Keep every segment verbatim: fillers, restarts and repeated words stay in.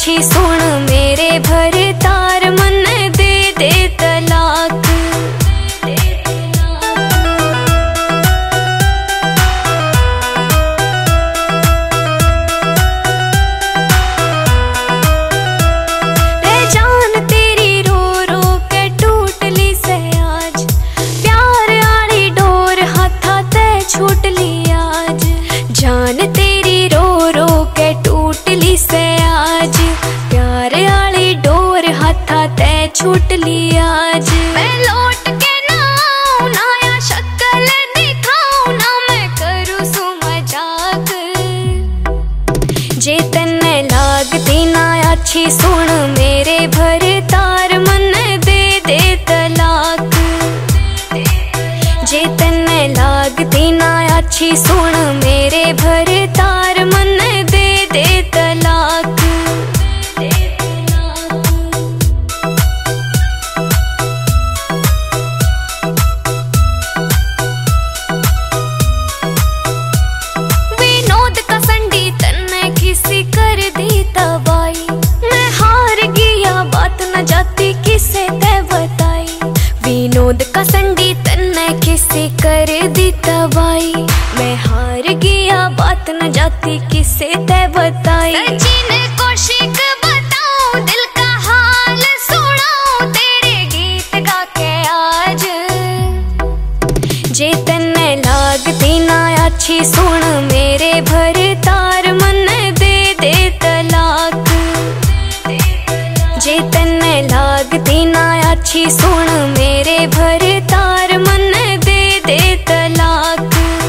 अच्छी सुन मेरे भरतार मन दे दे तलाक। रे जान तेरी रो रो के टूट ली से आज, प्यार आली डोर हाथा ते छूट ली आज। जान तेरी रो रो के टूट ली से आज, प्यार आली डोर हाथा ते छूट ली आज। मैं लौट के ना आऊं ना या शक्ल दिखाऊं ना मैं करूं सु मजाक। जे तन्ने लागती ना अच्छी सुन मेरे भरतार मन दे दे तलाक। जे तन्ने लागती ना अच्छी सुन मेरे भरतार मन दे दे तलाक। विनोद का संडी तन्ने किसी कर दी तबाही, मैं हार गया बात न जाती किसे ते बताई। विनोद का संडी तन्ने किसी कर दी तबाही, मैं हार गया बात न जाती किसे ते बताई। सचिन कौशिक बताऊं दिल का हाल सुनाऊं तेरे गीत गा के आज। जे तन्ने लागती ना अच्छी सुन मेरे भरतार मन दे दे तलाक। जे तन्ने लागती ना अच्छी सुन मेरे भरतार मन दे दे तलाक।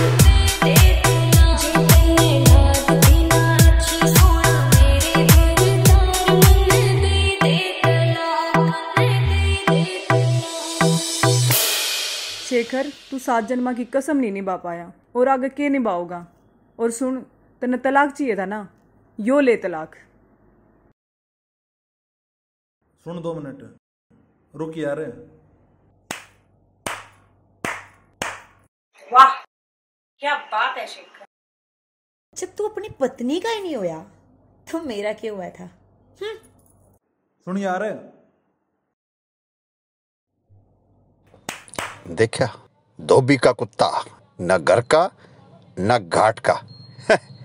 शेखर, तू सात जन्मा की कसम नहीं निभा पाया और आगे के निभाओगा। और सुन, तने तलाक चाहिए था ना, यो ले तलाक। सुन दो मिनट रुक यार। वाह क्या बात है शेखर। जब तू अपनी पत्नी का ही नहीं होया तो मेरा क्यों हुआ था? हम्म। सुन यार, देखा धोबी का कुत्ता, न घर का न घाट का।